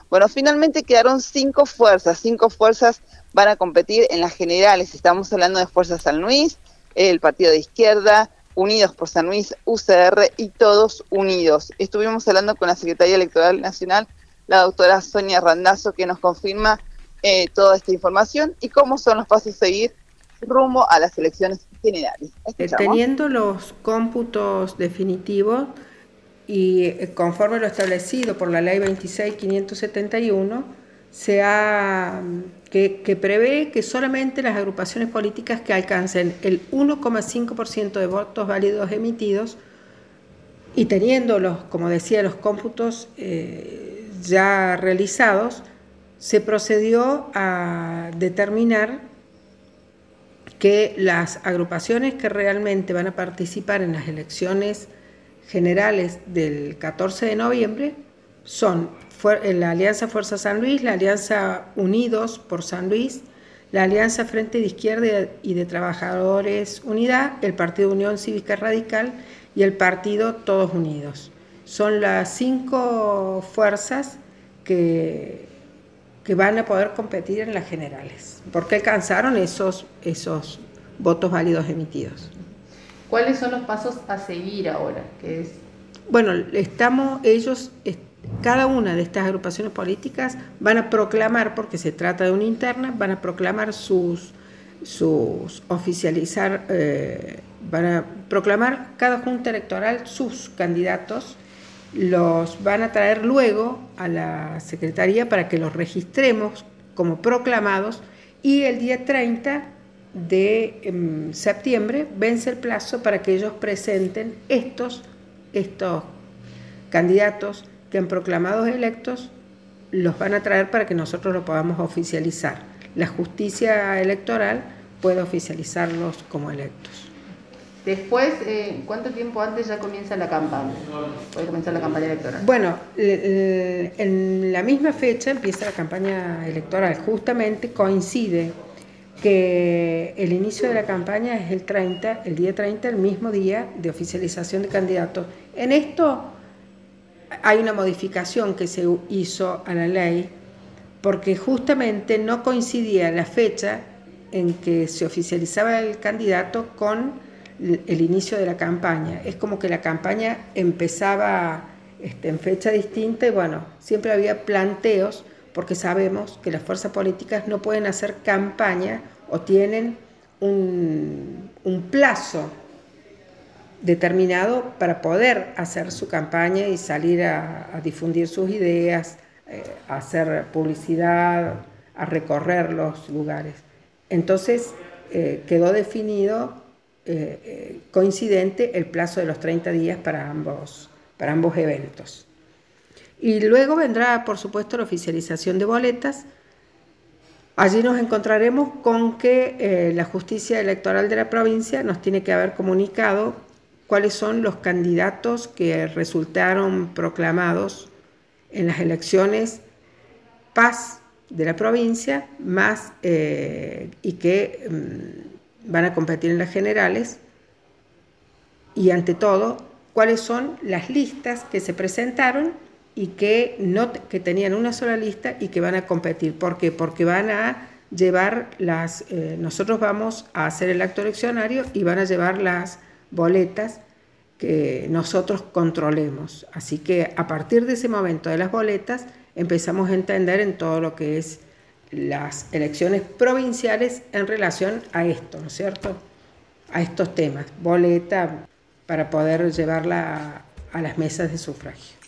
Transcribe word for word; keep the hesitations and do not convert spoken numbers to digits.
Bueno, finalmente quedaron cinco fuerzas, cinco fuerzas van a competir en las generales. Estamos hablando de Fuerza San Luis, el Partido de Izquierda, Unidos por San Luis, U C R y Todos Unidos. Estuvimos hablando con la Secretaría Electoral Nacional, la doctora Sonia Randazzo, que nos confirma eh, toda esta información y cómo son los pasos a seguir rumbo a las elecciones generales. Teniendo los cómputos definitivos y conforme lo establecido por la ley veintiséis mil quinientos setenta y uno, se ha, que, que prevé que solamente las agrupaciones políticas que alcancen el uno coma cinco por ciento de votos válidos emitidos y teniendo los, como decía, los cómputos eh, ya realizados, se procedió a determinar que las agrupaciones que realmente van a participar en las elecciones generales del catorce de noviembre son la Alianza Fuerza San Luis, la Alianza Unidos por San Luis, la Alianza Frente de Izquierda y de Trabajadores Unidad, el Partido Unión Cívica Radical y el Partido Todos Unidos. Son las cinco fuerzas que, que van a poder competir en las generales, porque alcanzaron esos, esos votos válidos emitidos. ¿Cuáles son los pasos a seguir ahora? ¿Qué es? Bueno, estamos, ellos, cada una de estas agrupaciones políticas van a proclamar, porque se trata de una interna, van a proclamar sus, sus oficializar, eh, van a proclamar cada junta electoral sus candidatos, los van a traer luego a la Secretaría para que los registremos como proclamados y el día treinta de um, septiembre vence el plazo para que ellos presenten estos, estos candidatos que han proclamado electos, los van a traer para que nosotros lo podamos oficializar. La justicia electoral puede oficializarlos como electos. Después, eh, ¿cuánto tiempo antes ya comienza la campaña? Puede comenzar la campaña electoral. Bueno, en la misma fecha empieza la campaña electoral. Justamente coincide que el inicio de la campaña es el treinta, el día treinta, el mismo día de oficialización de candidatos. En esto hay una modificación que se hizo a la ley porque justamente no coincidía la fecha en que se oficializaba el candidato con el inicio de la campaña. Es como que la campaña empezaba este, en fecha distinta y bueno, siempre había planteos porque sabemos que las fuerzas políticas no pueden hacer campaña o tienen un, un plazo determinado para poder hacer su campaña y salir a, a difundir sus ideas, eh, a hacer publicidad, a recorrer los lugares. Entonces eh, quedó definido eh, eh, coincidente el plazo de los treinta días para ambos, para ambos eventos. Y luego vendrá, por supuesto, la oficialización de boletas. Allí nos encontraremos con que eh, la justicia electoral de la provincia nos tiene que haber comunicado cuáles son los candidatos que resultaron proclamados en las elecciones P A S de la provincia, más eh, y que mm, van a competir en las generales. Y ante todo, cuáles son las listas que se presentaron y que, no, que tenían una sola lista y que van a competir. ¿Por qué? Porque van a llevar las... Eh, nosotros vamos a hacer el acto eleccionario y van a llevar las boletas que nosotros controlemos. Así que a partir de ese momento de las boletas empezamos a entender en todo lo que es las elecciones provinciales en relación a esto, ¿no es cierto? A estos temas. Boleta para poder llevarla a, a las mesas de sufragio.